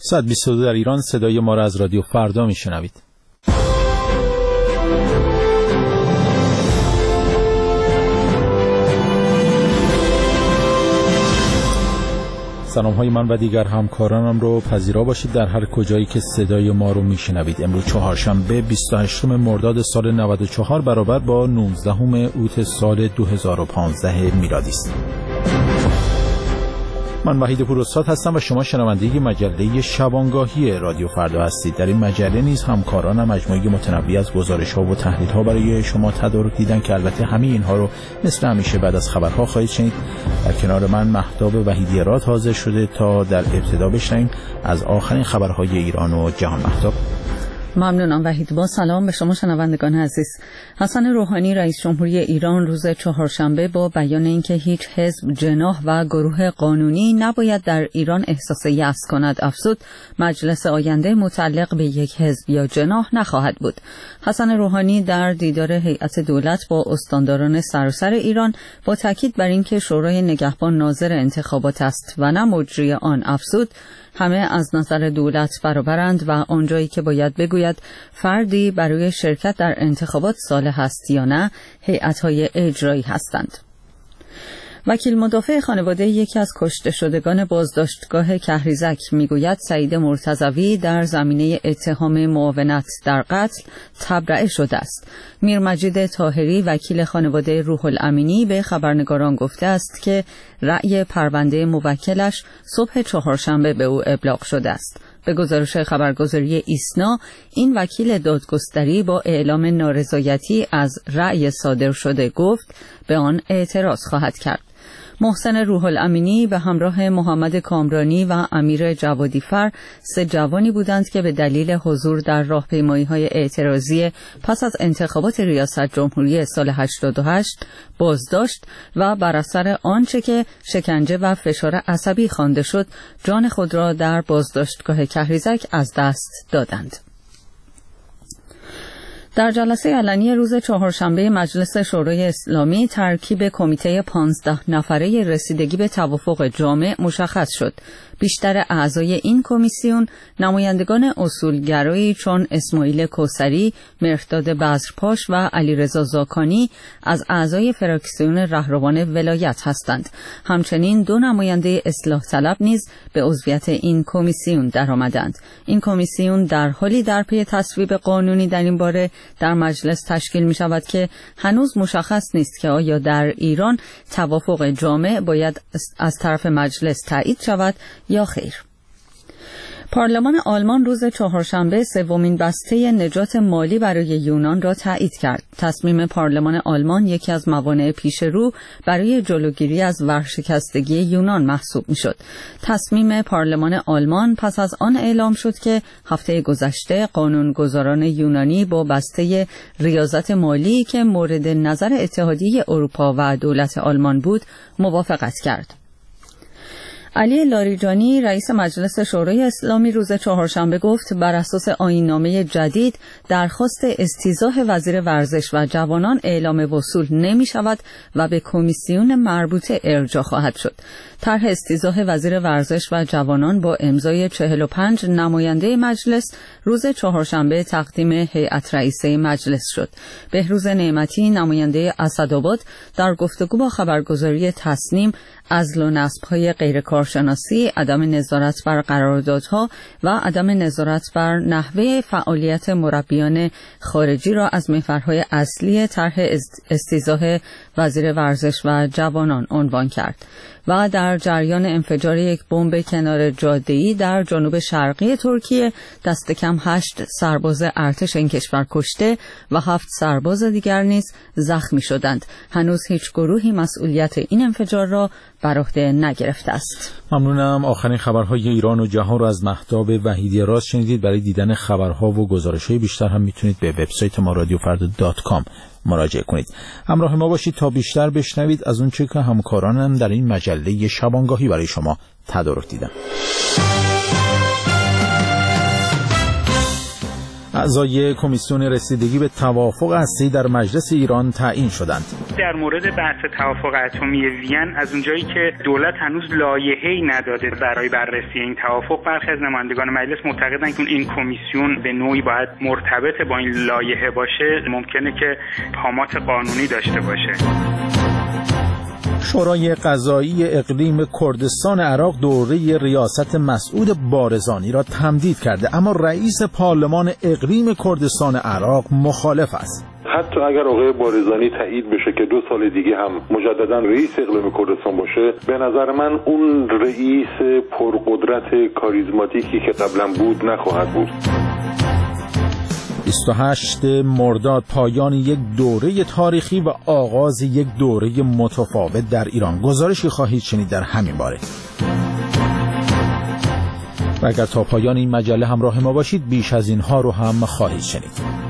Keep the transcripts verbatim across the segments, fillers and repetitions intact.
ساعت بیست و دو در ایران. صدای ما را از رادیو فردا میشنوید. سلام های من و دیگر همکارانم رو پذیرا باشید در هر کجایی که صدای ما رو میشنوید. امروز چهارشنبه بیست و هشتم مرداد سال نود و چهار برابر با نوزدهم اوت سال دو هزار و پانزده میلادی است. من وحید پوراستاد هستم و شما شنونده مجله شبانگاهی رادیو فردا هستید. در این مجله نیز همکارانم مجموعه متنوعی از گزارش‌ها و تحلیل‌ها برای شما تدارک دیدن که البته همه اینها رو مثل همیشه بعد از خبرها خواهید شنید. در کنار من مهتاب وحیدی‌راد حاضر شده تا در ابتدا بشنویم از آخرین خبرهای ایران و جهان. مهتاب. ممنونم وحید. با سلام به شما شنوندگان عزیز. حسن روحانی رئیس جمهوری ایران روز چهارشنبه با بیان اینکه هیچ حزب، جناح و گروه قانونی نباید در ایران احساس یأس کند افزود مجلس آینده متعلق به یک حزب یا جناح نخواهد بود. حسن روحانی در دیدار هیئت دولت با استانداران سراسر ایران با تاکید بر اینکه شورای نگهبان ناظر انتخابات است و نه مجری آن افزود همه از نظر دولت برابرند و آنجایی که باید بگوید فردی برای شرکت در انتخابات صالح است یا نه هیئت‌های اجرایی هستند. وکیل مدافع خانواده یکی از کشته شدگان بازداشتگاه کهریزک میگوید سعید مرتضوی در زمینه اتهام معاونت در قتل تبرئه شده است. میر مجید طاهری وکیل خانواده روح الامینی به خبرنگاران گفته است که رأی پرونده موکلش صبح چهارشنبه به او ابلاغ شده است. به گزارش خبرگزاری ایسنا این وکیل دادگستری با اعلام نارضایتی از رأی صادر شده گفت به آن اعتراض خواهد کرد. محسن روح الامینی به همراه محمد کامرانی و امیر جوادیفر سه جوانی بودند که به دلیل حضور در راهپیمایی‌های اعتراضی پس از انتخابات ریاست جمهوری سال هشتاد و هشت بازداشت و بر اثر آنچه که شکنجه و فشار عصبی خوانده شد جان خود را در بازداشتگاه کهریزک از دست دادند. در جلسه علنی روز چهارشنبه مجلس شورای اسلامی ترکیب کمیته پانزده نفره رسیدگی به توافق جامع مشخص شد. بیشتر اعضای این کمیسیون نمایندگان اصولگرایی چون اسماعیل کوثری، مهرداد بزرپاش و علیرضا زاکانی از اعضای فراکسیون رهروان ولایت هستند. همچنین دو نماینده اصلاح طلب نیز به عضویت این کمیسیون درآمدند. این کمیسیون در حالی در پی تصویب قانونی در این باره در مجلس تشکیل می شود که هنوز مشخص نیست که آیا در ایران توافق جامع باید از طرف مجلس تایید شود یا خیر. پارلمان آلمان روز چهارشنبه سومین بسته نجات مالی برای یونان را تایید کرد. تصمیم پارلمان آلمان یکی از موانع پیش رو برای جلوگیری از ورشکستگی یونان محسوب می‌شد. تصمیم پارلمان آلمان پس از آن اعلام شد که هفته گذشته قانونگذاران یونانی با بسته ریاضت مالی که مورد نظر اتحادیه اروپا و دولت آلمان بود موافقت کرد. علی لاریجانی رئیس مجلس شورای اسلامی روز چهارشنبه گفت بر اساس آیین‌نامه جدید درخواست استیضاح وزیر ورزش و جوانان اعلام وصول نمی شود و به کمیسیون مربوطه ارجاع خواهد شد. طرح استیضاح وزیر ورزش و جوانان با امضای چهل و پنج نماینده مجلس روز چهارشنبه تقدیم هیئت رئیسه مجلس شد. بهروز نعمتی نماینده اسدآباد در گفتگو با خبرگزاری تصنیم عزل و نصب‌های غیرکارشناسی، عدم نظارت بر قراردادها و عدم نظارت بر نحوه فعالیت مربیان خارجی را از محورهای اصلی طرح استیضاح وزیر ورزش و جوانان عنوان کرد و در جریان انفجار یک بمب کنار جاده‌ای در جنوب شرقی ترکیه دست کم هشت سرباز ارتش این کشور کشته و هفت سرباز دیگر نیز زخمی شدند. هنوز هیچ گروهی مسئولیت این انفجار را بر عهده نگرفته است. ممنونم. آخرین خبرهای ایران و جهان را از مهتاب وحیدی‌راد شنیدید. برای دیدن خبرها و گزارش‌های بیشتر هم میتونید به وبسایت ما رادیو فردا دات کام مراجعه کنید. همراه ما باشید تا بیشتر بشنوید از اون چه که همکارانم در این مجله شبانگاهی برای شما تدارک دیدن. اعضای کمیسیون رسیدگی به توافق هسته‌ای در مجلس ایران تعیین شدند. در مورد بحث توافق اتمی وین، از اونجایی که دولت هنوز لایحه‌ای نداده برای بررسی این توافق، برخی از نمایندگان مجلس معتقدند که این کمیسیون به نوعی باید مرتبط با این لایحه باشه، ممکنه که پامات قانونی داشته باشه. شورای قضایی اقلیم کردستان عراق دوره ریاست مسعود بارزانی را تمدید کرده، اما رئیس پارلمان اقلیم کردستان عراق مخالف است. حتی اگر آقای بارزانی تایید بشه که دو سال دیگه هم مجددا رئیس اقلیم کردستان باشه، به نظر من اون رئیس پرقدرت کاریزماتیکی که قبلا بود نخواهد بود. بیست و هشتم مرداد پایان یک دوره تاریخی و آغاز یک دوره متفاوت در ایران. گزارشی خواهید شنید در همین باره. و اگر تا پایان این مجله همراه ما باشید، بیش از اینها رو هم خواهید شنید.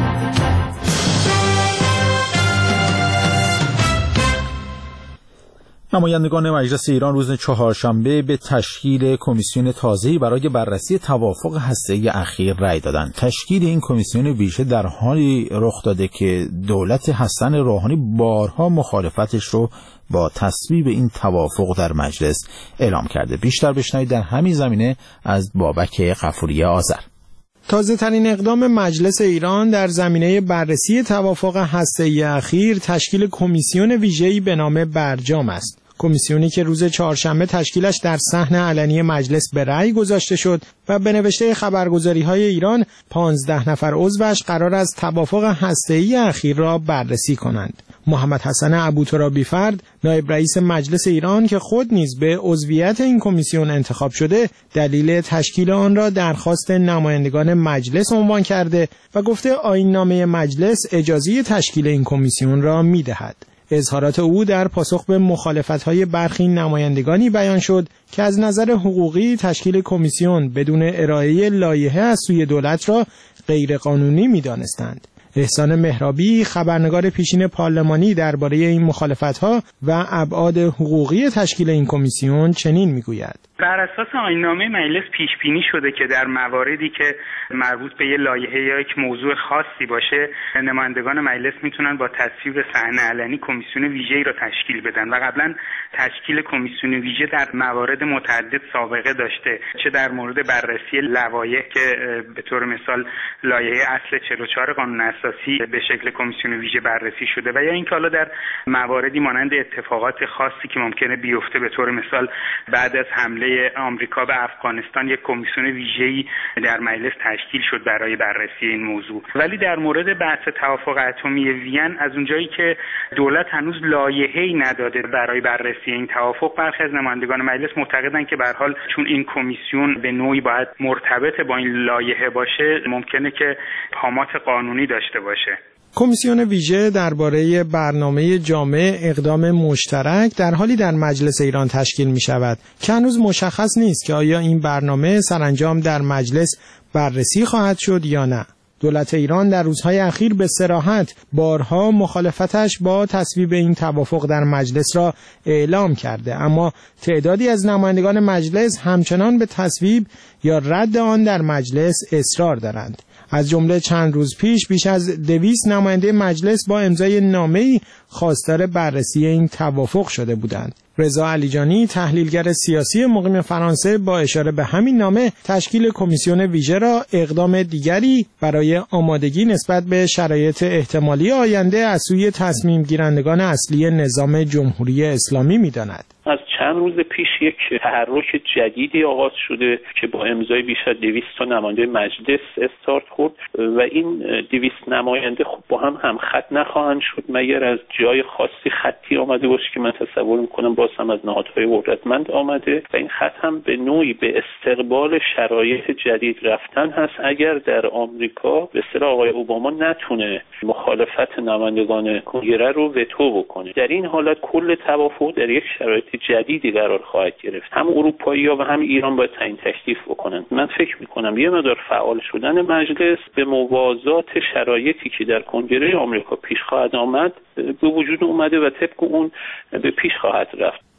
نمایندگان مجلس ایران روز چهارشنبه به تشکیل کمیسیون تازه‌ای برای بررسی توافق هسته‌ای اخیر رأی دادند. تشکیل این کمیسیون ویژه در حالی رخ داده که دولت حسن روحانی بارها مخالفتش رو با تصویب این توافق در مجلس اعلام کرده. بیشتر بشنوید در همین زمینه از بابک غفوری آذر. تازه ترین اقدام مجلس ایران در زمینه بررسی توافق هسته‌ای اخیر تشکیل کمیسیون ویژه‌ای به نام برجام است. کمیسیونی که روز چهارشنبه تشکیلش در صحن علنی مجلس به رأی گذاشته شد و به نوشته خبرگزاری‌های ایران پانزده نفر عضوش قرار است توافق هسته‌ای اخیر را بررسی کنند. محمد حسن ابوترابی‌فرد، نایب رئیس مجلس ایران که خود نیز به عضویت این کمیسیون انتخاب شده، دلیل تشکیل آن را درخواست نمایندگان مجلس عنوان کرده و گفته آیین‌نامه مجلس اجازه تشکیل این کمیسیون را می‌دهد. اظهارات او در پاسخ به مخالفت‌های برخی نمایندگانی بیان شد که از نظر حقوقی تشکیل کمیسیون بدون ارائه لایحه از سوی دولت را غیرقانونی می‌دانستند. احسان مهرابی، خبرنگار پیشین پارلمانی، درباره این مخالفت‌ها و ابعاد حقوقی تشکیل این کمیسیون چنین می‌گوید: بر اساس آیین‌نامه مجلس پیش بینی شده که در مواردی که مربوط به یه لایحه یا یک موضوع خاصی باشه، نمایندگان مجلس میتونن با تصویب صحن علنی کمیسیون ویژه‌ای را تشکیل بدن و قبلا تشکیل کمیسیون ویژه در موارد متعدد سابقه داشته، چه در مورد بررسی لوایح که به طور مثال لایحه اصل چهل و چهار قانون اساسی به شکل کمیسیون ویژه بررسی شده، و یا اینکه حالا در مواردی مانند اتفاقات خاصی که ممکنه بیفته، به طور مثال بعد از حمله آمریکا به افغانستان یک کمیسیون ویژه‌ای در مجلس تشکیل شد برای بررسی این موضوع. ولی در مورد بحث توافق اتمی وین، از اونجایی که دولت هنوز لایحه‌ای نداده برای بررسی این توافق، برخی از نمایندگان مجلس معتقدند که به هر حال چون این کمیسیون به نوعی باید مرتبط با این لایحه باشه، ممکنه که پامات قانونی داشته باشه. کمیسیون ویژه درباره برنامه جامع اقدام مشترک در حالی در مجلس ایران تشکیل می شود که هنوز مشخص نیست که آیا این برنامه سرانجام در مجلس بررسی خواهد شد یا نه. دولت ایران در روزهای اخیر به صراحت بارها مخالفتش با تصویب این توافق در مجلس را اعلام کرده، اما تعدادی از نمایندگان مجلس همچنان به تصویب یا رد آن در مجلس اصرار دارند. از جمله چند روز پیش بیش از دویست نماینده مجلس با امضای نامه‌ای خواستار بررسی این توافق شده بودند. رضا علیجانی، تحلیلگر سیاسی مقیم فرانسه، با اشاره به همین نامه تشکیل کمیسیون ویژه را اقدام دیگری برای آمادگی نسبت به شرایط احتمالی آینده از سوی تصمیم گیرندگان اصلی نظام جمهوری اسلامی می‌داند. از چند روز پیش یک تحرک جدیدی آغاز شده که با امضای بیش از دویست تا نماینده مجلس استارت خورد و این دویست نماینده خب با هم هم خط نخواهند شد مگر از جای خاصی خطی آمده باشه که من تصور میکنم باز هم از نهادهای قدرتمند آمده و این خط هم به نوعی به استقبال شرایط جدید رفتن هست اگر در آمریکا به اصطلاح آقای اوباما نتونه مخالفت نمایندگان کنگره رو وتو بکنه. در این حالت کل توافق در یک شرایط جدیدی قرار خواهد گرفت. هم اروپایی‌ها و هم ایران باید تعیین تکلیف بکنن. من فکر می‌کنم یه مقدار فعال شدن مجلس به موازات شرایطی که در کنگره آمریکا پیش خواهد آمد به وجود اومده و طبق اون به پیش خواهد رفت.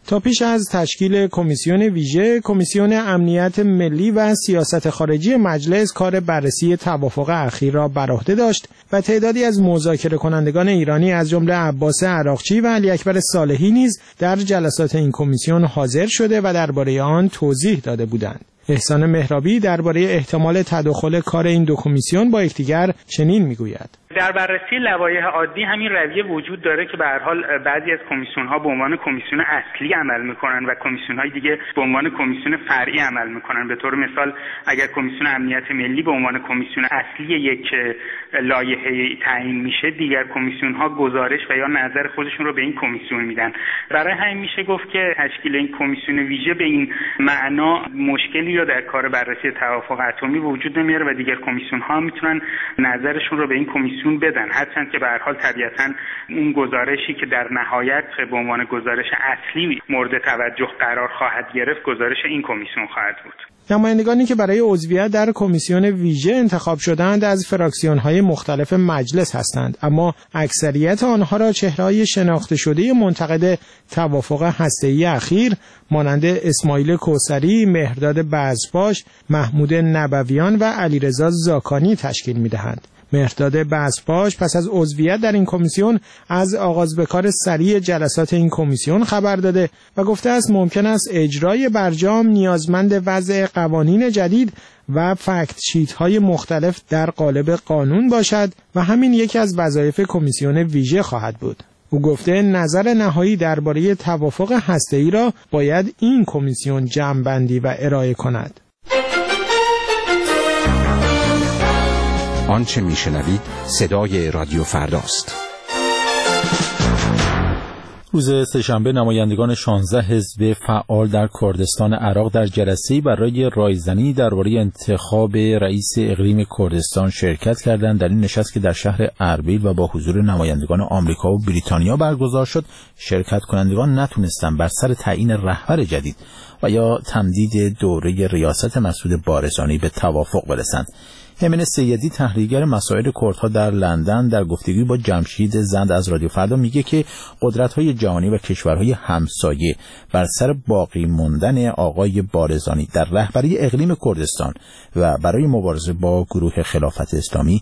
تا پیش از تشکیل کمیسیون ویژه، کمیسیون امنیت ملی و سیاست خارجی مجلس کار بررسی توافق اخیر را بر عهده داشت و تعدادی از مذاکره کنندگان ایرانی از جمله عباس عراقچی و علی اکبر صالحی نیز در جلسات این کمیسیون حاضر شده و درباره آن توضیح داده بودند. احسان مهرابی درباره احتمال تداخل کار این دو کمیسیون با یکدیگر چنین میگوید: در بررسی لوایح عادی همین رویه وجود داره که به هر حال بعضی از کمیسیون ها به عنوان کمیسیون اصلی عمل میکنن و کمیسیون های دیگه به عنوان کمیسیون فرعی عمل میکنن. به طور مثال اگر کمیسیون امنیت ملی به عنوان کمیسیون اصلی یک لایحه تعیین میشه، دیگر کمیسیون ها گزارش و یا نظر خودشون رو به این کمیسیون میدن. برای همین میشه گفت که تشکیل این کمیسیون ویژه به این معنا مشکلی رو در کار بررسی توافق اتمی وجود نمیاره و دیگر کمیسیون ها میتونن نظرشون رو به این کمیسیون بدن، هرچند که به هر حال طبیعتاً اون گزارشی که در نهایت به عنوان گزارش اصلی مورد توجه قرار خواهد گرفت گزارش این کمیسیون خواهد بود. نمایندگانی که برای عضویت در کمیسیون ویژه انتخاب شدند از فراکسیون‌های مختلف مجلس هستند، اما اکثریت آنها را چهره‌های شناخته شده منتقد توافق هسته‌ای اخیر مانند اسماعیل کوثری، مهرداد بزپاش، محمود نبویان و علیرضا زاکانی تشکیل می‌دهند. مهرداد بزپاش پس از عضویت در این کمیسیون از آغاز به کار سریع جلسات این کمیسیون خبر داده و گفته است ممکن است اجرای برجام نیازمند وضع قوانین جدید و فکت شیت های مختلف در قالب قانون باشد و همین یکی از وظایف کمیسیون ویژه خواهد بود. او گفته نظر نهایی درباره توافق هسته‌ای را باید این کمیسیون جمع‌بندی و ارائه کند. آنچه میشنوید صدای رادیو فرداست. روز سه‌شنبه نمایندگان شانزده حزب فعال در کردستان عراق در جلسه‌ای برای رایزنی درباره انتخاب رئیس اقلیم کردستان شرکت کردند. در این نشست که در شهر اربیل و با حضور نمایندگان آمریکا و بریتانیا برگزار شد، شرکت کنندگان نتونستند بر سر تعیین رهبر جدید و یا تمدید دوره ریاست مسعود بارزانی به توافق برسند. همین سیدی تحلیلگر مسائل کردها در لندن در گفتگوی با جمشید زند از رادیو فردا میگه که قدرت‌های جهانی و کشورهای همسایه بر سر باقی موندن آقای بارزانی در رهبری اقلیم کردستان و برای مبارزه با گروه خلافت اسلامی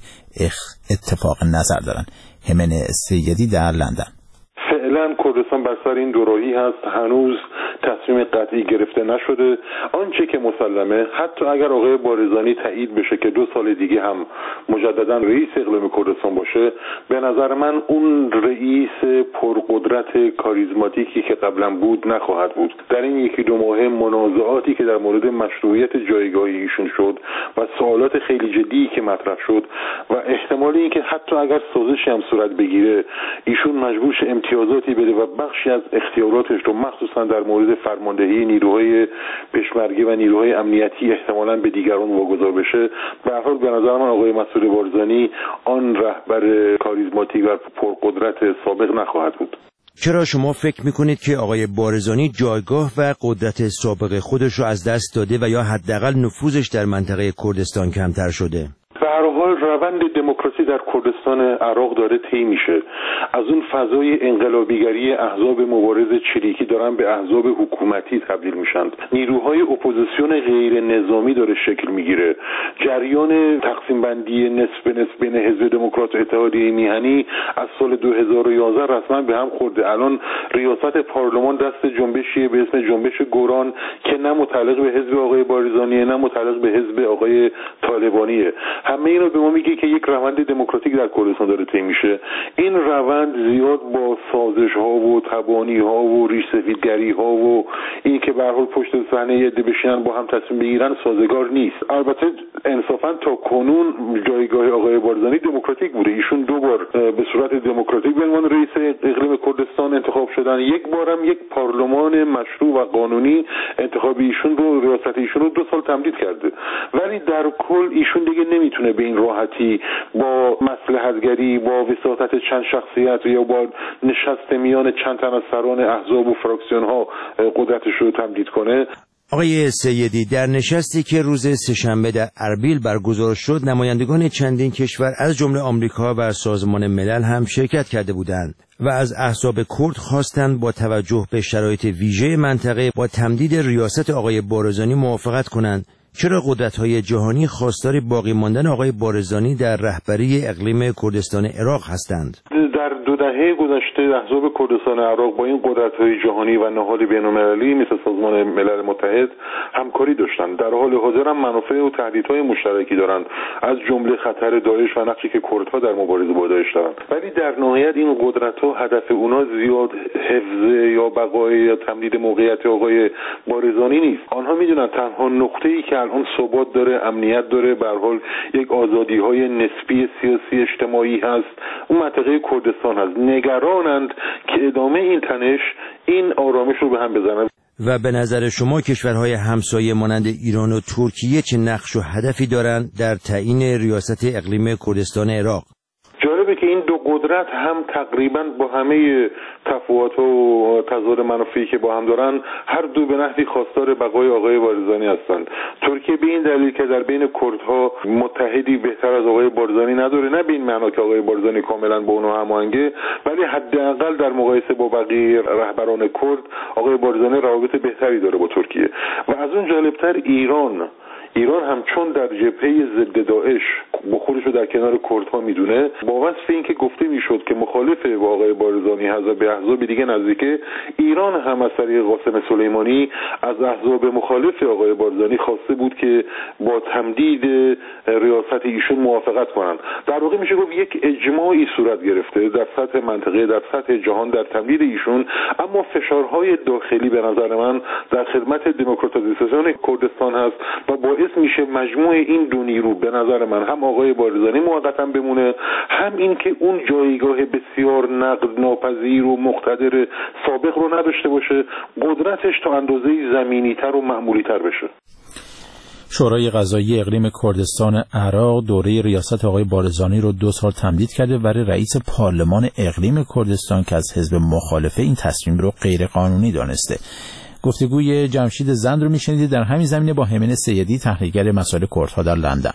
اتفاق نظر دارن. همین سیدی در لندن: فعلا کردستان بر سر این دوراهی هست، هنوز تصمیم قطعی گرفته نشده. آنچه که مسلمه، حتی اگر آقای بارزانی تایید بشه که دو سال دیگه هم مجددا رئیس اقلیم کردستان باشه، به نظر من اون رئیس پرقدرت کاریزماتیکی که قبلا بود نخواهد بود. در این یکی دو ماه منازعاتی که در مورد مشروعیت جایگاهی ایشون شد و سوالات خیلی جدی که مطرح شد و احتمالی این که حتی اگر سازشی هم صورت بگیره ایشون مجبور شه امتیازاتی بده و بخشی از اختیاراتش رو مخصوصا در مورد فرماندهی نیروهای پشمرگی و نیروهای امنیتی احتمالاً به دیگران واگذار بشه، به هر حال به نظر من آقای مسعود بارزانی آن رهبر کاریزماتیک و پرقدرت سابق نخواهد بود. چرا شما فکر میکنید که آقای بارزانی جایگاه و قدرت سابق خودش رو از دست داده و یا حداقل نفوذش در منطقه کردستان کمتر شده؟ به هر حال روند دموکراسی در کردستان عراق داره طی میشه. از اون فضای انقلابیگری احزاب مبارز چریکی دارن به احزاب حکومتی تبدیل میشن. نیروهای اپوزیسیون غیر نظامی داره شکل میگیره. جریان تقسیم بندی نصف به نصف بین حزب دموکرات و اتحادیه میهنی از سال دو هزار و یازده رسما به هم خورده. الان ریاست پارلمان دست جنبشی به اسم جنبش گوران که نه متعلق به حزب آقای بارزانیه نه متعلق به حزب آقای طالبانیه. همه اینا به ما میگه که یک روند دموکراتیک در کردستان داره طی میشه. این روند زیاد با سازش ها و تبانی ها و ریش سفیدگری ها و این که به هر حال پشت صحنه یه عده بشینن با هم تصمیم بگیرن سازگار نیست. البته انصافا تا کنون جایگاه آقای بارزانی دموکراتیک بوده. ایشون دو بار به صورت دموکراتیک به عنوان رئیس اقلیم کردستان انتخاب شدن. یک بارم یک پارلمان مشروع و قانونی انتخاب ایشون رو ریاست ایشون رو دو سال تمدید کرده. ولی در کل ایشون دیگه نمیتونه به این راحتی با مصلحتگری، با وساطت چند شخصیت یا با نشست میان چند تن از سران احزاب و فراکسیون ها قدرتش رو تمدید کنه. آقای سیدی، در نشستی که روز سه‌شنبه در اربیل برگزار شد، نمایندگان چندین کشور از جمله آمریکا و سازمان ملل هم شرکت کرده بودند و از احزاب کرد خواستند با توجه به شرایط ویژه منطقه با تمدید ریاست آقای بارزانی موافقت کنند. چرا قدرت‌های جهانی خواستار باقی ماندن آقای بارزانی در رهبری اقلیم کردستان عراق هستند؟ در دو دهه گذشته احزاب کردستان عراق با این قدرت‌های جهانی و نهاد بین‌المللی مثل سازمان ملل متحد همکاری داشتند. در حال حاضر هم منافع و تهدیدهای مشترکی دارند، از جمله خطر داعش و نقشی که کردها در مبارزه با داعش دارند. ولی در نهایت این قدرت‌ها هدف اونا زیاد حفظ یا بقای یا تمدید موقعیت آقای بارزانی نیست. آنها می‌دونن تنها نقطه‌ای که الان ثبات داره، امنیت داره، به هر حال یک آزادی‌های نسبی سیاسی اجتماعی هست، اون منطقه کردستان هست. نگرانند که ادامه این تنش این آرامش رو به هم بزنه. و به نظر شما کشورهای همسایه مانند ایران و ترکیه چه نقش و هدفی دارند در تعیین ریاست اقلیم کردستان عراق؟ جالبه که این دو قدرت هم تقریبا با همه تفاوت و تضاد منافعی که با هم دارن، هر دو به نحوی خواستار بقای آقای بارزانی هستند. ترکیه به این دلیل که در بین کردها متحدی بهتر از آقای بارزانی نداره، نه به این معنا که آقای بارزانی کاملا با اونها هماهنگه، ولی حداقل در مقایسه با بقیه رهبران کرد آقای بارزانی روابط بهتری داره با ترکیه. و از اون جالبتر ایران ایران هم چون در جبهه ضد داعش با خودش رو در کنار کردها میدونه، با وصف این که گفته میشد که مخالف با آقای بارزانی هست و به احزاب دیگه نزدیکه، ایران هم از طریق قاسم سلیمانی از احزاب مخالف آقای بارزانی خواسته بود که با تمدید ریاست ایشون موافقت کنند. در واقع میشه گفت یک اجماعی صورت گرفته در سطح منطقه، در سطح جهان در تمدید ایشون، اما فشارهای داخلی به نظر من در خدمت دموکراتیزاسیون کردستان هست و باعث میشه مجموع این دو نیرو به نظر من هم آقای بارزانی موقتا بمونه، هم این که اون جایگاه بسیار نقد ناپذیر و مقتدر سابق رو نداشته باشه، قدرتش تا اندازه زمینی‌تر و معمولی‌تر بشه. شورای قضایی اقلیم کردستان عراق دوره ریاست آقای بارزانی رو دو سال تمدید کرده و رئیس پارلمان اقلیم کردستان که از حزب مخالفه این تصمیم رو غیر قانونی دانسته. گفتگوی جمشید زند رو میشنیدید در همین زمینه با همین سیدی، تحلیلگر مسائل کردها در لندن.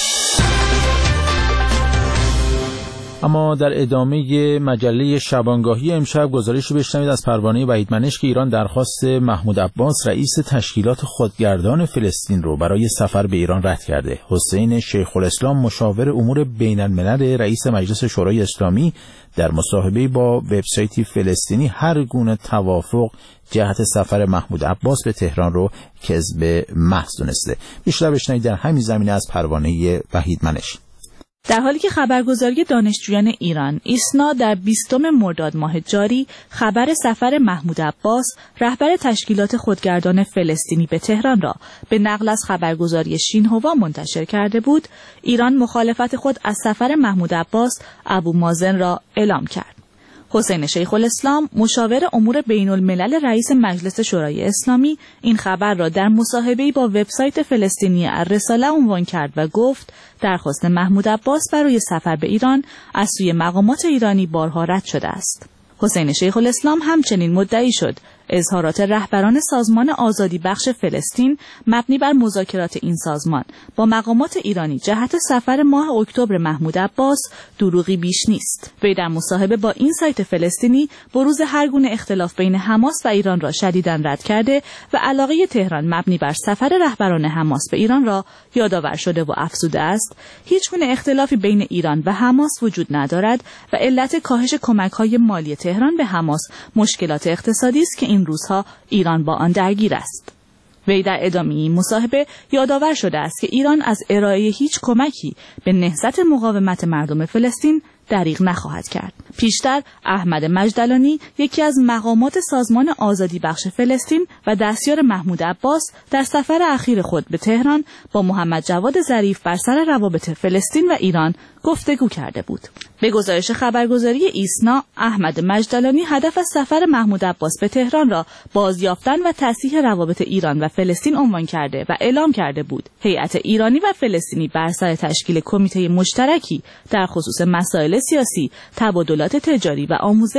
اما در ادامه مجله شبانگاهی امشب گزارشی بشنوید از پروانه وحید منش که ایران درخواست محمود عباس رئیس تشکیلات خودگردان فلسطین رو برای سفر به ایران رد کرده. حسین شیخ الاسلام مشاور امور بین الملل رئیس مجلس شورای اسلامی در مصاحبه با وبسایتی فلسطینی هر گونه توافق جهت سفر محمود عباس به تهران رو کذب محض دونسته. بیشتر بشنوید در همین زمینه از پروانه وحید منش. در حالی که خبرگزاری دانشجویان ایران ایسنا در بیستم مرداد ماه جاری خبر سفر محمود عباس رهبر تشکیلات خودگردان فلسطینی به تهران را به نقل از خبرگزاری شینهوا منتشر کرده بود، ایران مخالفت خود از سفر محمود عباس ابو مازن را اعلام کرد. حسین شیخ الاسلام مشاور امور بین الملل رئیس مجلس شورای اسلامی این خبر را در مصاحبه‌ای با وبسایت فلسطینی الرساله عنوان کرد و گفت درخواست محمود عباس برای سفر به ایران از سوی مقامات ایرانی بارها رد شده است. حسین شیخ الاسلام همچنین مدعی شد اظهارات رهبران سازمان آزادی بخش فلسطین مبنی بر مذاکرات این سازمان با مقامات ایرانی جهت سفر ماه اکتبر محمود عباس دروغی بیش نیست. وی در مصاحبه با این سایت فلسطینی بروز هر گونه اختلاف بین حماس و ایران را شدیداً رد کرده و علاقه تهران مبنی بر سفر رهبران حماس به ایران را یادآور شده و افزوده است هیچ گونه اختلافی بین ایران و حماس وجود ندارد و علت کاهش کمک‌های مالی تهران به حماس مشکلات اقتصادی است که این روزها ایران با آن درگیر است. وی در ادامه این مصاحبه یادآور شده است که ایران از ارائه هیچ کمکی به نهضت مقاومت مردم فلسطین دریغ نخواهد کرد. پیشتر احمد مجدلانی یکی از مقامات سازمان آزادی بخش فلسطین و دستیار محمود عباس در سفر اخیر خود به تهران با محمد جواد ظریف بر سر روابط فلسطین و ایران گفتگو کرده بود. به گزارش خبرگزاری ایسنا، احمد مجدلانی هدف از سفر محمود عباس به تهران را بازیافتن و تصحیح روابط ایران و فلسطین عنوان کرده و اعلام کرده بود هیئت ایرانی و فلسطینی بر سر تشکیل کمیته مشترکی در خصوص مسائل سیاسی، تبادلات تجاری و آموزش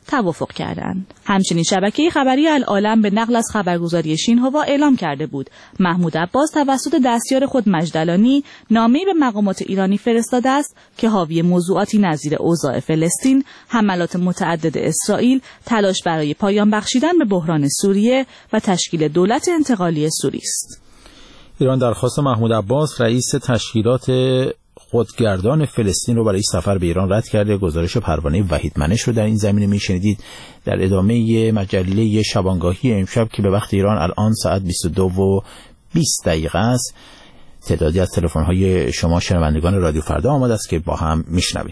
توافق کردند. همچنین شبکه خبری العالم به نقل از خبرگزاری شینهوا اعلام کرده بود محمود عباس توسط دستیار خود مجدلانی نامه‌ای به مقامات ایرانی فرستاده است که حاوی موضوعاتی نظیر اوضاع فلسطین، حملات متعدد اسرائیل، تلاش برای پایان بخشیدن به بحران سوریه و تشکیل دولت انتقالی سوری است. ایران درخواست محمود عباس رئیس تشکیلات خودگردان فلسطین رو برای سفر به ایران رد کرده. گزارش پروانه وحید منش رو در این زمینه میشنیدید در ادامه مجله شبانگاهی امشب که به وقت ایران الان ساعت بیست و دو و بیست دقیقه است. تعدادی از تلفن‌های شما شنوندگان رادیو فردا آماده است که با هم میشنویم.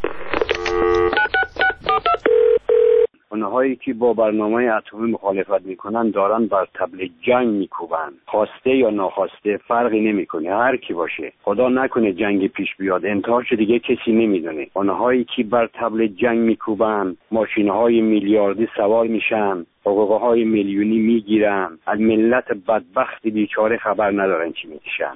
اونهایی که با برنامه اتمی مخالفت میکنن دارن بر طبل جنگ میکوبن. خواسته یا ناخواسته فرقی نمیکنه، هر کی باشه. خدا نکنه جنگ پیش بیاد، انتهاش دیگه کسی نمیدونه. اونهایی که بر طبل جنگ میکوبن ماشینهای میلیاردی سوار میشن، حقوقهای میلیونی میگیرن، از ملت بدبخت بیچاره خبر ندارن چی میکشن.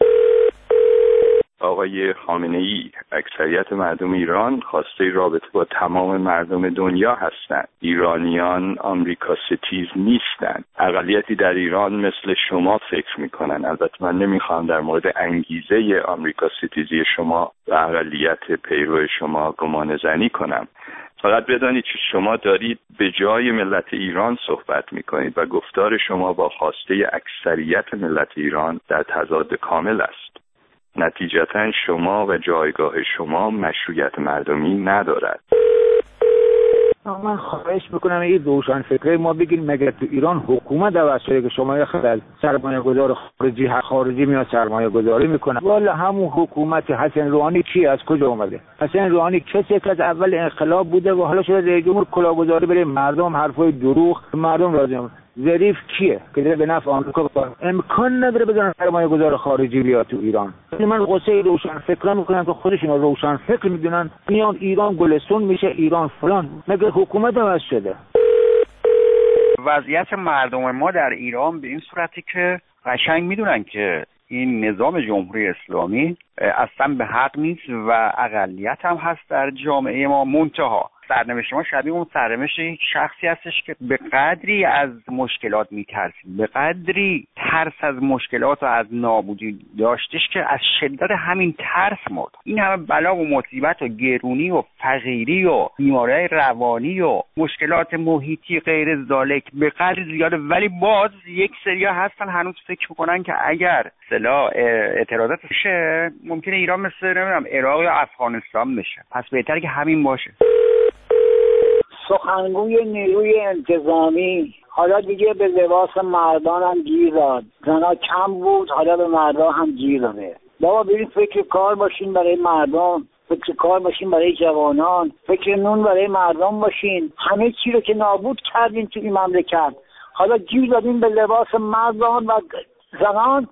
آقای خامنه‌ای اکثریت مردم ایران خواسته رابطه با تمام مردم دنیا هستند. ایرانیان آمریکا ستیز نیستند. اقلیتی در ایران مثل شما فکر میکنن. البته من نمیخوام در مورد انگیزه آمریکا ستیزی شما و اقلیت پیرو شما گمان زنی کنم. فقط بدانید که شما دارید به جای ملت ایران صحبت میکنید و گفتار شما با خواسته اکثریت ملت ایران در تضاد کامل است. نتیجتا شما و جایگاه شما مشروعیت مردمی ندارد. من خواهش میکنم این روشن فکری ما بگیم مگر تو ایران حکومت عوض شده که شما یه خیلی از سرمایه گذار خارجی خارجی میاد سرمایه گذاری میکنه؟ والا همون حکومت حسن روحانی کی از کجا اومده؟ حسن روحانی کسی که از اول انقلاب بوده و حالا شده رئیس جمهور کلاهگذاری برای مردم، حرفای دروغ مردم راضی. ظریف کیه که به نفع آمریکا بکنه؟ امکان نداره بزنن سرمایه گذار خارجی بیاد تو ایران. من قصه روشن فکران میکنم که خودشون روشن فکر میدونن میان ایران گلستون میشه، ایران فلان. مگه حکومت عوض شده؟ وضعیت مردم ما در ایران به این صورتی که قشنگ میدونن که این نظام جمهوری اسلامی اصلا به حق نیست و اقلیت هم هست در جامعه ما. منتها سرنوشت ما شبیه اون سرنوشت یک شخصی هستش که به قدری از مشکلات میترسید، به قدری ترس از مشکلات و از نابودی داشتش که از شدت همین ترس مرد. این همه بلا و مصیبت و گرونی و فقیری و بیماری روانی و مشکلات محیطی غیر ذالک به قدری زیاده، ولی باز یک سریا هستن هنوز فکر میکنن که اگر اصطلاح اعتراضات بشه ممکنه ایران مثل نمیدونم عراق یا افغانستان بشه. پس بهتره که همین باشه. سخنگوی نیروی انتظامی حالا دیگه به لباس مردان هم گیر داد. زنا کم بود، حالا به مردان هم گیر داده. بابا برید فکر کار باشین برای مردم، فکر کار باشین برای جوانان، فکر نون برای مردم باشین. همه چی رو که نابود کردین توی این مملکت، حالا گیر دادین به لباس مردان و زنان.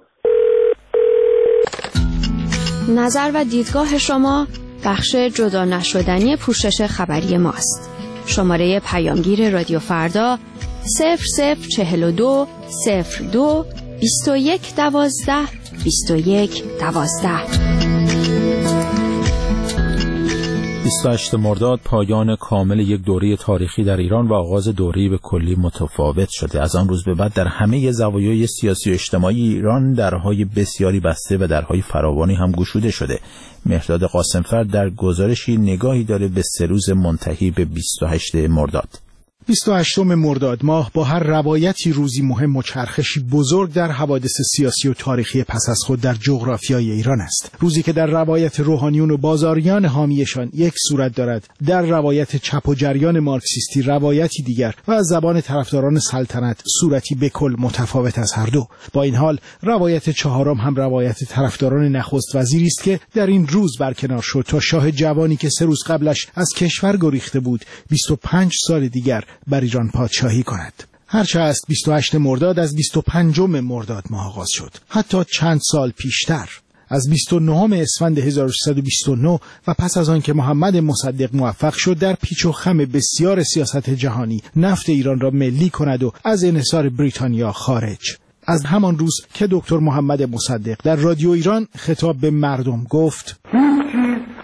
نظر و دیدگاه شما بخش جدا نشدنی پوشش خبری ماست. شماره پیامگیر رادیو فردا صفر صفر چهل و دو صفر دو بیست و یک دوازده بیست و یک دوازده. بیست و هشتم مرداد پایان کامل یک دوره تاریخی در ایران و آغاز دوره‌ای به کلی متفاوت شده. از آن روز به بعد در همه زوایای سیاسی و اجتماعی ایران درهای بسیاری بسته و درهای فراوانی هم گشوده شده. مهرداد قاسمفر در گزارشی نگاهی داره به سه روز منتهی به بیست و هشتم مرداد. بیست و هشتم مرداد ماه با هر روایتی روزی مهم و چرخشی بزرگ در حوادث سیاسی و تاریخی پس از خود در جغرافیای ایران است. روزی که در روایت روحانیون و بازاریان حامیشان یک صورت دارد، در روایت چپ و جریان مارکسیستی روایتی دیگر و از زبان طرفداران سلطنت صورتی به کل متفاوت از هر دو. با این حال روایت چهارم هم روایت طرفداران نخست وزیری است که در این روز برکنار شد تا شاه جوانی که سه روز قبلش از کشور گریخته بود بیست و پنج سال دیگر بر ایران پادشاهی کند. هرچه است بیست و هشتم مرداد از بیست و پنجم مرداد ماه آغاز شد، حتی چند سال پیشتر از بیست و نهم اسفند هزار و سیصد و بیست و نه و پس از آن که محمد مصدق موفق شد در پیچ و خم بسیار سیاست جهانی نفت ایران را ملی کند و از انحصار بریتانیا خارج. از همان روز که دکتر محمد مصدق در رادیو ایران خطاب به مردم گفت: هیچ چیز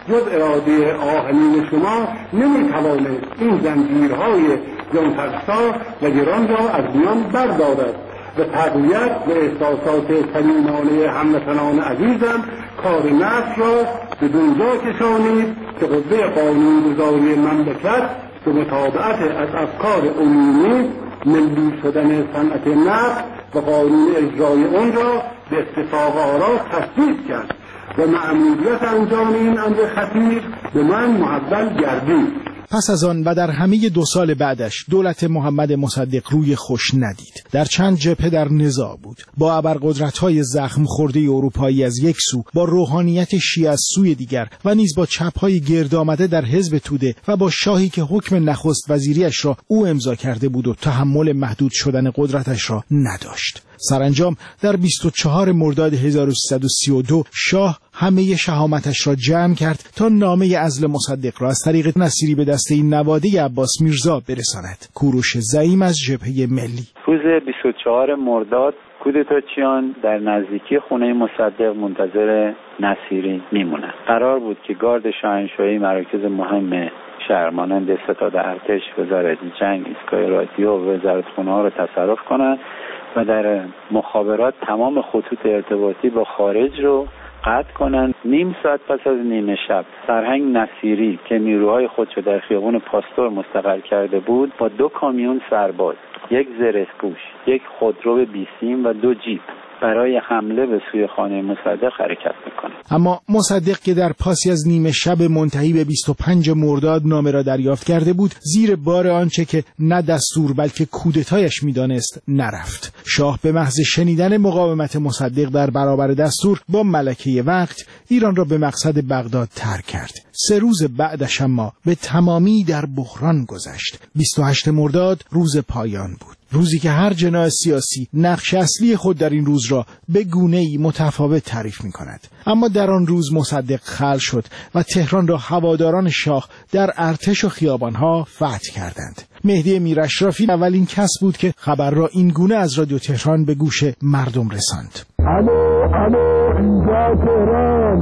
جز اراده آهنین شما نمیتوانه این زنجیرهای جانفرسا و گران را از میان بردارد و تقویت و احساسات صمیمانه هموطنان عزیزم کار نفس را به دنجا کشانید که قوه قانونگذاری مملکت به مطابقت از افکار عمومی ملی شدن صنعت نفت و قانون اجرای آن را به اتفاق آرا تصدیق کرد و مأموریت انجام این امر خطیر به من محول گردید. پس از آن و در همه دو سال بعدش دولت محمد مصدق روی خوش ندید. در چند جبهه در نزاع بود، با ابرقدرت‌های زخم خورده اروپایی از یک سو، با روحانیت شیعه از سوی دیگر و نیز با چپ‌های گرد آمده در حزب توده و با شاهی که حکم نخست وزیریش را او امضا کرده بود و تحمل محدود شدن قدرتش را نداشت. سرانجام در بیست و چهارم مرداد هزار و سیصد و سی و دو شاه همه شهامتش را جمع کرد تا نامه عزل مصدق را از طریق نصیری به دست این نواده عباس میرزا برساند. کوروش زعیم از جبهه ملی. روز بیست و چهارم مرداد کودتاچیان در نزدیکی خونه مصدق منتظر نصیری میمونند. قرار بود که گارد شاهنشاهی مراکز مهم شهر مانند ستاد ارتش، وزارت جنگ، ایستگاه رادیو و وزارتخانه‌ها را تصرف کنند و در مخابرات تمام خطوط ارتباطی با خارج رو قطع کنند. نیم ساعت پس از نیمه شب سرهنگ نصیری که نیروهای خودشو در خیابان پاستور مستقر کرده بود با دو کامیون سرباز، یک زره‌پوش، یک خودرو بیسیم و دو جیپ برای حمله به سوی خانه مصدق حرکت میکنه. اما مصدق که در پاسی از نیمه شب منتهی به بیست و پنجم مرداد نامه را دریافت کرده بود، زیر بار آنچه که نه دستور بلکه کودتایش میدانست نرفت. شاه به محض شنیدن مقاومت مصدق در برابر دستور با ملکه وقت ایران را به مقصد بغداد ترک کرد. سه روز بعدش اما به تمامی در بحران گذشت. بیست و هشتم مرداد روز پایان بود، روزی که هر جناح سیاسی نقش اصلی خود در این روز را به گونه‌ای متفاوت تعریف می‌کند. اما در آن روز مصدق خلع شد و تهران را هواداران شاه در ارتش و خیابان‌ها فتح کردند. مهدی میراشرافی اولین کس بود که خبر را این گونه از رادیو تهران به گوش مردم رساند. الو الو اینجا تهران،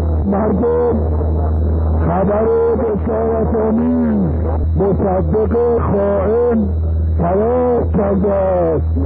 مردم خبر بشارت‌آمیز، مصدق خائن فرار کرده است.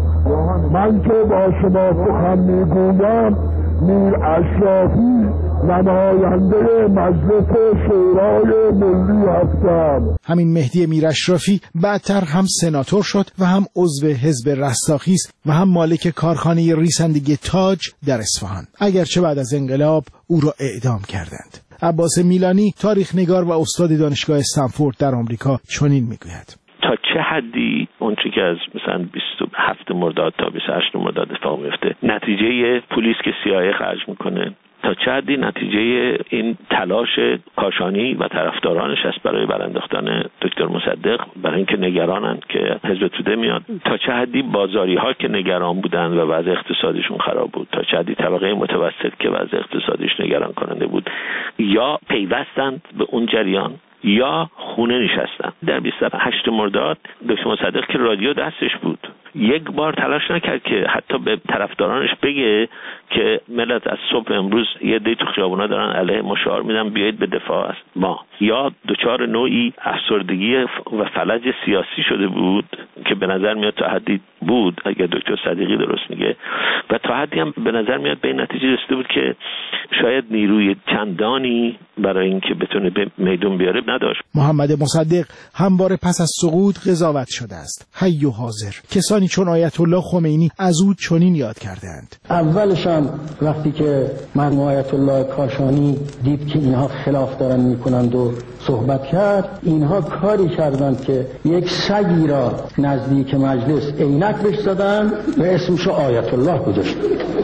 من که با شما سخن میگویم میر اشرافی نماینده مجلس شورای ملی هستم. همین مهدی میراشرافی بعدتر هم سناتور شد و هم عضو حزب رستاخیز و هم مالک کارخانه ریسندگی تاج در اصفهان، اگرچه بعد از انقلاب او را اعدام کردند. عباس میلانی تاریخ نگار و استاد دانشگاه استنفورد در آمریکا چنین میگوید: تا چه حدی اونچه که از مثلا بیست و هفتم مرداد تا بیست و هشتم مرداد اتفاق میفته نتیجه پلیس که سی آی ای خرج میکنه، تا چه حدی نتیجه این تلاش کاشانی و طرفدارانش است برای برانداختن دکتر مصدق، برای اینکه نگرانند که حزب توده میاد، تا چه حدی بازاری ها که نگران بودن و وضع اقتصادیشون خراب بود، تا چه حدی طبقه متوسط که وضع اقتصادیش نگران کننده بود، یا پیوستند به اون جریان یا خونه نشستن. در بیست و هشتم مرداد دکتر مصدق که رادیو دستش بود یک بار تلاش نکرد که حتی به طرفدارانش بگه که ملت از صبح امروز یه دی تو خیابونا دارن علیه مشاور میدن، بیایید به دفاع از ما. یا دچار نوعی افسردگی و فلج سیاسی شده بود که به نظر میاد تا حدی بود، اگر دکتر صدیقی درست میگه، و تا حدی هم به نظر میاد به این نتیجه رسیده بود که شاید نیروی چندانی برای اینکه بتونه به میدون بیاره نداشت. محمد مصدق همواره پس از سقوط قضاوت شده است. حی و حاضر کسانی چون آیت الله خمینی از او چنین یاد کردند: اولش هم وقتی که مرحوم آیت الله کاشانی دید که اینها خلاف دارن میکنند و صحبت کرد، اینها کاری کردند که یک سگی را نزدیک مجلس عینک بهش زدن و اسمش آیت الله گذاشتن.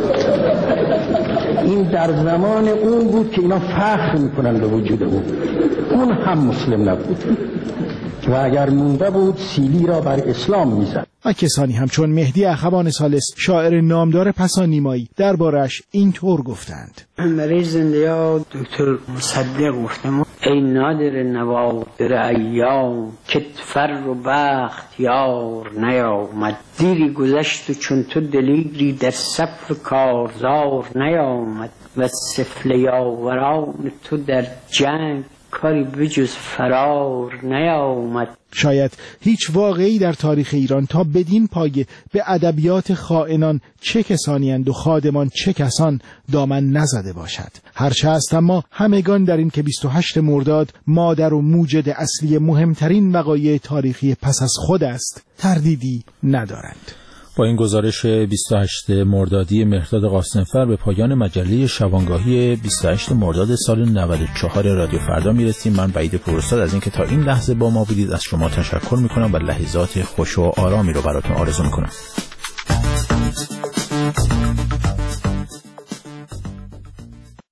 این در زمان اون بود که اینا فخر میکنن به وجود اون. اون هم مسلم نبود. و اگر مونده بود سیلی را بر اسلام میزد. و کسانی همچون مهدی اخوان ثالث شاعر نامدار پسانیمایی دربارش اینطور گفتند: برای زنده ها دکتر مصدق گفتم ای نادر نوادر ایام که فر و بخت یار نیامد، دیری گذشت و چون تو دلیری در صف کارزار نیامد، و سفله یاوران تو در جنگ کاری بجز فرار نیامد. شاید هیچ واقعی در تاریخ ایران تا بدین پایه به ادبیات خائنان چه کسانیند و خادمان چه کسان دامن نزده باشد. هرچه هست اما همگان در این که بیست و هشتم مرداد مادر و موجد اصلی مهمترین وقایع تاریخی پس از خود است تردیدی ندارند. با این گزارش بیست و هشتم مردادی مهرداد قاسم‌فر به پایان مجله شبانگاهی بیست و هشتم مرداد سال نود و چهار رادیو فردا میرسیم. من بعید پوراستاد از اینکه تا این لحظه با ما بودید از شما تشکر میکنم و لحظات خوش و آرامی رو براتون آرزو میکنم.